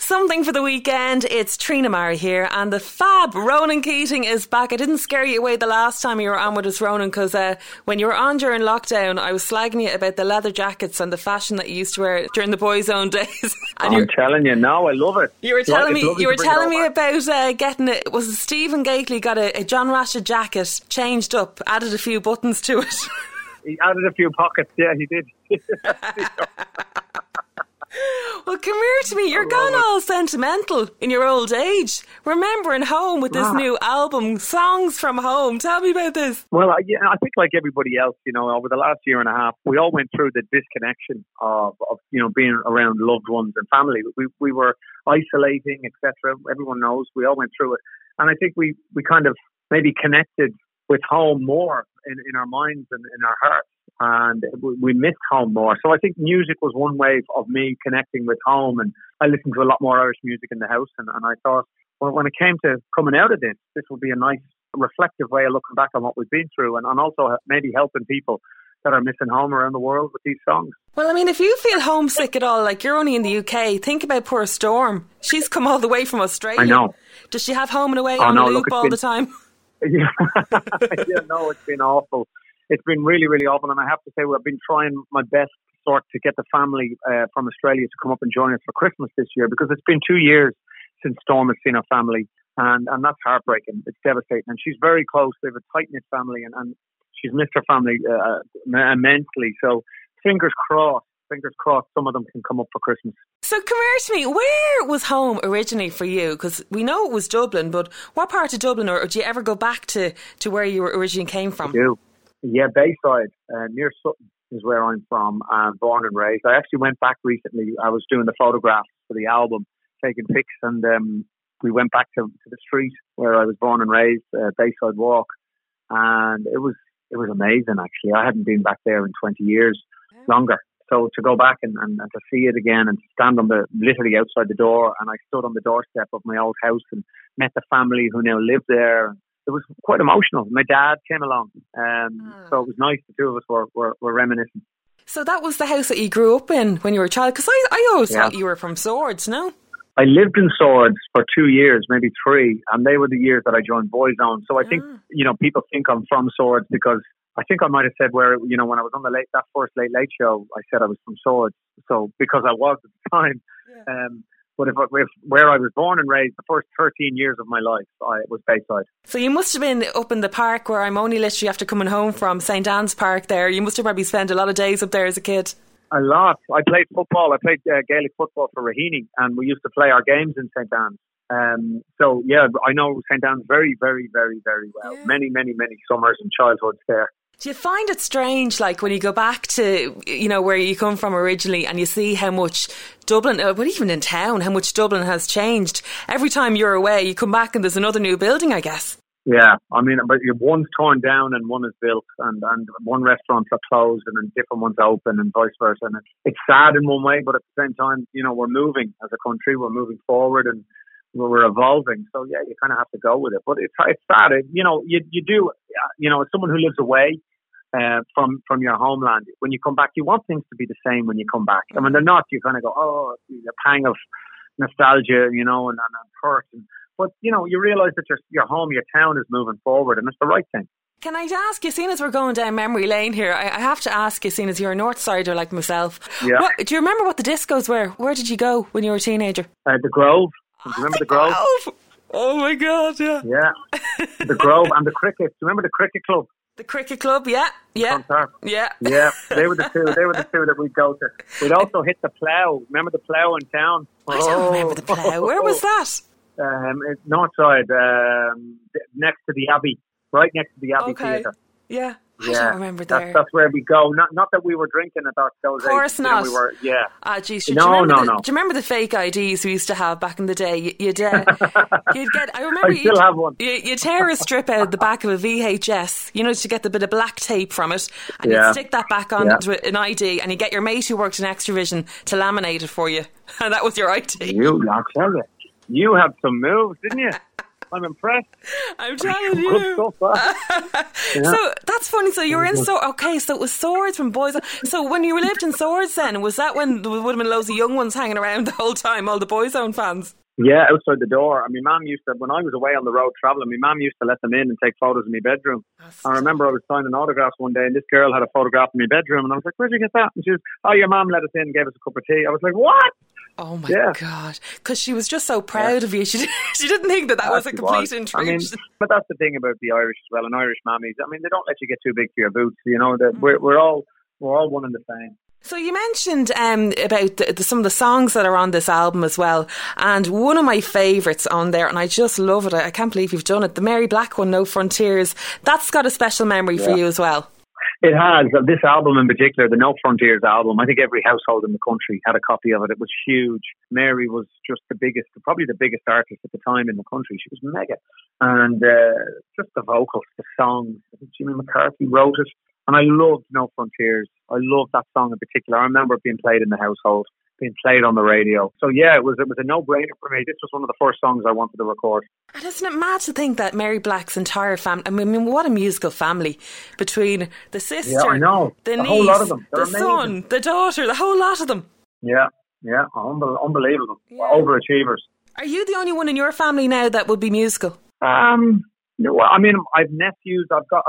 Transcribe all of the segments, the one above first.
Something for the weekend. It's Trina Mara here, and the fab Ronan Keating is back. I didn't scare you away the last time you were on with us, Ronan, because when you were on during lockdown, I was slagging you about the leather jackets and the fashion that you used to wear during the boys' own days. And I'm telling you, no, I love it. You were telling me about getting it. Was it Stephen Gately got a John Rasha jacket, changed up, added a few buttons to it? He added a few pockets. Yeah, he did. Well, come here to me. You're gone all sentimental in your old age. Remembering home with this new album, Songs from Home. Tell me about this. Well, I think like everybody else, over the last year and a half, we all went through the disconnection of being around loved ones and family. We were isolating, etc. Everyone knows we all went through it. And I think we kind of maybe connected with home more in our minds and in our hearts. And we missed home more. So I think music was one way of me connecting with home, and I listened to a lot more Irish music in the house, and I thought, well, when it came to coming out of this would be a nice reflective way of looking back on what we've been through, and also maybe helping people that are missing home around the world with these songs. Well, I mean, if you feel homesick at all, like you're only in the UK, think about poor Storm. She's come all the way from Australia. I know. Does she have home and away on a loop all the time? Yeah, no, it's been awful. It's been really, really awful, and I have to say, I've been trying my best to get the family from Australia to come up and join us for Christmas this year, because it's been 2 years since Storm has seen her family, and that's heartbreaking. It's devastating, and she's very close. They have a tight-knit family, and she's missed her family immensely. So fingers crossed, some of them can come up for Christmas. So come here to me, where was home originally for you? Because we know it was Dublin, but what part of Dublin, or do you ever go back to where you originally came from? I do. Yeah, Bayside, near Sutton is where I'm from, born and raised. I actually went back recently. I was doing the photographs for the album, taking pics, and we went back to the street where I was born and raised, Bayside Walk, and it was amazing, actually. I hadn't been back there in 20 years, longer. So to go back and to see it again, and to stand literally outside the door, and I stood on the doorstep of my old house and met the family who now live there. It was quite emotional. My dad came along, so it was nice. The two of us were reminiscing. So that was the house that you grew up in when you were a child? Because I always thought you were from Swords, no? I lived in Swords for 2 years, maybe 3, and they were the years that I joined Boyzone. So I think, people think I'm from Swords because I think I might have said when I was on that first Late Late show, I said I was from Swords. So because I was at the time. Yeah. But if where I was born and raised, the first 13 years of my life, I was Bayside. So you must have been up in the park where I'm only literally after coming home from, St Anne's Park there. You must have probably spent a lot of days up there as a kid. A lot. I played football. I played Gaelic football for Raheny, and we used to play our games in St Anne's. So, yeah, I know St Anne's very, very, very, very well. Yeah. Many, many, many summers and childhoods there. Do you find it strange, like when you go back to, where you come from originally, and you see how much Dublin, but even in town, how much Dublin has changed? Every time you're away, you come back and there's another new building, I guess. Yeah, I mean, but one's torn down and one is built, and one restaurants are closed and then different ones open, and vice versa. And it's sad in one way, but at the same time, we're moving as a country, we're moving forward, and we're evolving. So yeah, you kind of have to go with it. But it's sad. You do. As someone who lives away from your homeland, when you come back, you want things to be the same when you come back. And when they're not, you kind of go, oh, the pang of nostalgia, and hurt. But you realise that your home, your town is moving forward, and it's the right thing. Can I ask you, seeing as we're going down memory lane here, I have to ask you, seeing as you're a North Sider like myself, yeah. Do you remember what the discos were? Where did you go when you were a teenager? The Grove. Do you remember the Grove? Oh my God, yeah. Yeah. The Grove and the Cricket. Do you remember the Cricket Club? The Cricket Club, yeah. Yeah. They were the two that we'd go to. We'd also hit the Plough. Remember the Plough in town? I don't remember the Plough. Where was that? It's north side, next to the Abbey, right next to the Abbey Theatre. Yeah. I don't remember there. That's where we go. Not that we were drinking at those days. Of course not. We were, yeah. Geez, no. Do you remember the fake IDs we used to have back in the day? You'd get. I remember. I still have one. You tear a strip out of the back of a VHS, to get the bit of black tape from it, and you stick that back onto an ID, and you get your mate who worked in Extravision to laminate it for you, and that was your ID. I'll tell you. You had some moves, didn't you? I'm impressed. I'm telling you. Good stuff, So that's funny. So you were in okay, so it was Swords from Boys. So when you lived in Swords then, was that when there would have been loads of young ones hanging around the whole time, all the Boyzone fans? Yeah, outside the door. I mean, Mum used to, when I was away on the road travelling, my mum used to let them in and take photos in my bedroom. I remember I was signing autographs one day and this girl had a photograph in my bedroom and I was like, where'd you get that? And she was, oh, your mum let us in and gave us a cup of tea. I was like, what? Oh my God. Because she was just so proud of you. She didn't think that was a complete intrusion. I mean, but that's the thing about the Irish as well, and Irish mammies. I mean, they don't let you get too big for your boots. You know, that we're all one and the same. So you mentioned about some of the songs that are on this album as well, and one of my favourites on there, and I just love it. I can't believe you've done it. The Mary Black one, No Frontiers. That's got a special memory for you as well. It has. This album in particular, the No Frontiers album, I think every household in the country had a copy of it. It was huge. Mary was just probably the biggest artist at the time in the country. She was mega. And just the vocals, the songs. I think Jimmy McCarthy wrote it. And I loved No Frontiers. I loved that song in particular. I remember it being played in the household, being played on the radio. So yeah, it was a no-brainer for me. This was one of the first songs I wanted to record. And isn't it mad to think that Mary Black's entire family, I mean, what a musical family, between the sister, the niece, whole lot of them. The son, the daughter, the whole lot of them. Yeah, unbelievable. Yeah. Overachievers. Are you the only one in your family now that would be musical? No, I mean, I've nephews. I've got.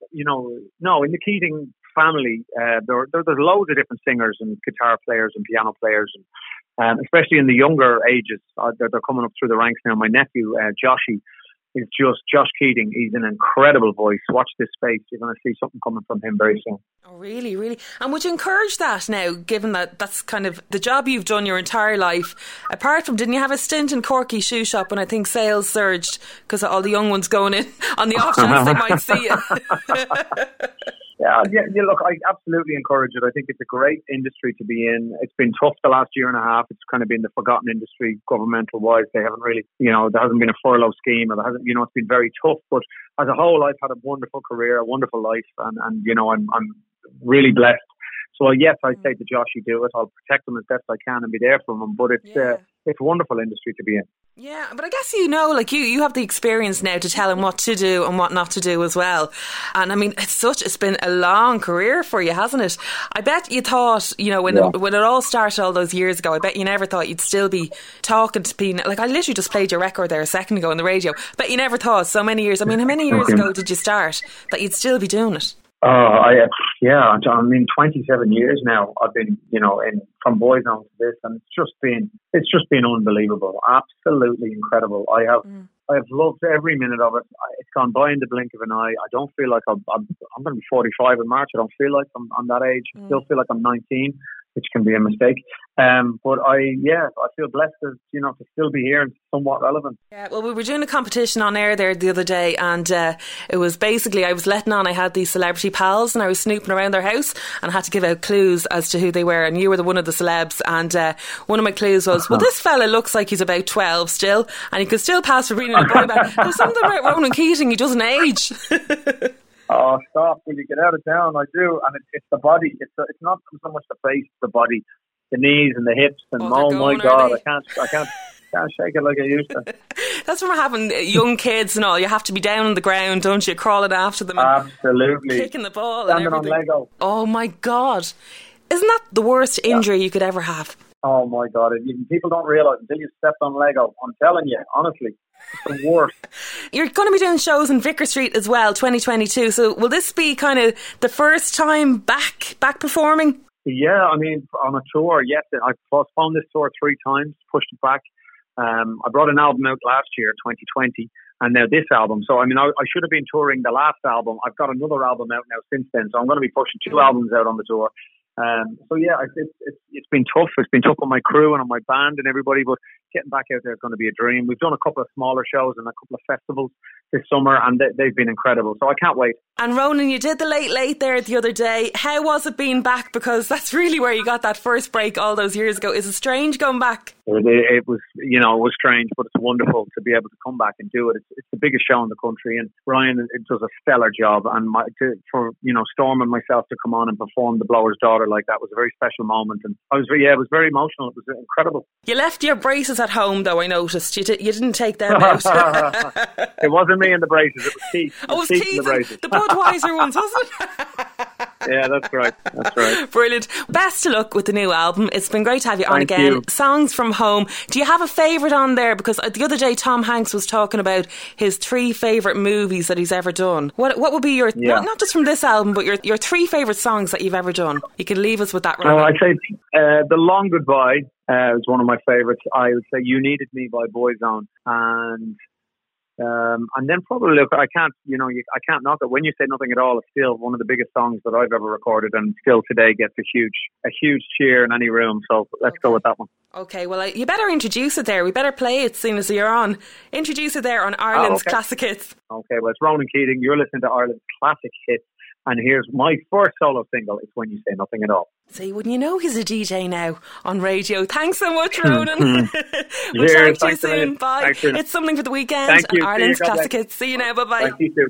In the Keating family, there's loads of different singers and guitar players and piano players, and especially in the younger ages, they're coming up through the ranks now. My nephew, Joshy, is just Josh Keating. He's an incredible voice. Watch this space. You're going to see something coming from him very soon. Oh, really, really? And would you encourage that now, given that that's kind of the job you've done your entire life? Apart from, didn't you have a stint in Corky Shoe Shop when I think sales surged because of all the young ones going in on the off chance they might see you? Yeah, look, I absolutely encourage it. I think it's a great industry to be in. It's been tough the last year and a half. It's kind of been the forgotten industry, governmental wise. They haven't really, there hasn't been a furlough scheme, or there hasn't, it's been very tough. But as a whole, I've had a wonderful career, a wonderful life, and I'm really blessed. So yes, I say to Josh, you do it. I'll protect him as best I can and be there for him. But it's a wonderful industry to be in. Yeah, but I guess you have the experience now to tell him what to do and what not to do as well. And I mean, it's been a long career for you, hasn't it? I bet you thought, when it all started all those years ago, I bet you never thought you'd still be talking to people. Like, I literally just played your record there a second ago on the radio. But you never thought so many years. I mean, how many years ago did you start that you'd still be doing it? I mean, 27 years now I've been, from Boyzone to this, and it's just been unbelievable, absolutely incredible. I have loved every minute of it. It's gone by in the blink of an eye. I don't feel like I'm going to be 45 in March. I don't feel like I'm that age. I still feel like I'm 19, which can be a mistake. But I feel blessed to still be here and somewhat relevant. Yeah, well, we were doing a competition on air there the other day, and it was basically, I was letting on, I had these celebrity pals and I was snooping around their house and I had to give out clues as to who they were, and you were one of the celebs, and one of my clues was, well, this fella looks like he's about 12 still, and he could still pass for being a boy band. There's something about Ronan Keating, he doesn't age. Oh, stop. Will you get out of town? I do. And it's the body. It's not so much the face, the body, the knees and the hips. And oh my God, I can't shake it like I used to. That's when we're having young kids and all. You have to be down on the ground, don't you? Crawling after them. Absolutely. Kicking the ball. Standing and everything. on Lego. Oh my God. Isn't that the worst injury you could ever have? Oh my God. People don't realise until you stepped on Lego. I'm telling you, honestly. It's the worst. You're going to be doing shows in Vicar Street as well, 2022. So will this be kind of the first time back performing? Yeah, I mean, on a tour, yes. I postponed this tour 3 times, pushed it back. I brought an album out last year, 2020, and now this album. So, I mean, I should have been touring the last album. I've got another album out now since then. So I'm going to be pushing 2 albums out on the tour. So yeah, it's been tough. It's been tough on my crew and on my band and everybody, but getting back out there is going to be a dream. We've done a couple of smaller shows and a couple of festivals this summer, and they've been incredible. So I can't wait. And Ronan, you did the late there the other day. How was it being back? Because that's really where you got that first break all those years ago. Is it strange going back? It was, it was strange, but it's wonderful to be able to come back and do it. It's the biggest show in the country, and Ryan does a stellar job. And for Storm and myself to come on and perform The Blower's Daughter like that was a very special moment. And it was very emotional. It was incredible. You left your braces at home, though. I noticed you didn't take them out. It wasn't me in the braces. It was Keith. Oh, it was Keith. The Budweiser ones, wasn't it? Yeah, that's right. Brilliant. Best of luck with the new album. It's been great to have you on again. You. Songs from home. Do you have a favourite on there? Because the other day Tom Hanks was talking about his 3 favourite movies that he's ever done. What would be your, not just from this album, but your 3 favourite songs that you've ever done? You can leave us with that. I'd say The Long Goodbye is one of my favourites. I would say You Needed Me by Boyzone. And then probably, look, I can't knock it. When You Say Nothing at All, it's still one of the biggest songs that I've ever recorded, and still today gets a huge cheer in any room. So let's go with that one. Okay, well, you better introduce it there. We better play it soon as you're on. Introduce it there on Ireland's Classic Hits. Okay, well, it's Ronan Keating. You're listening to Ireland's Classic Hits. And here's my first solo single. It's When You Say Nothing at All. See, wouldn't you know he's a DJ now on radio? Thanks so much, Ronan. We'll Cheers, talk to you soon. Bye. It's Something for the Weekend. Thank you. Ireland's Classic Hits. See you now. Bye-bye. Thank you too.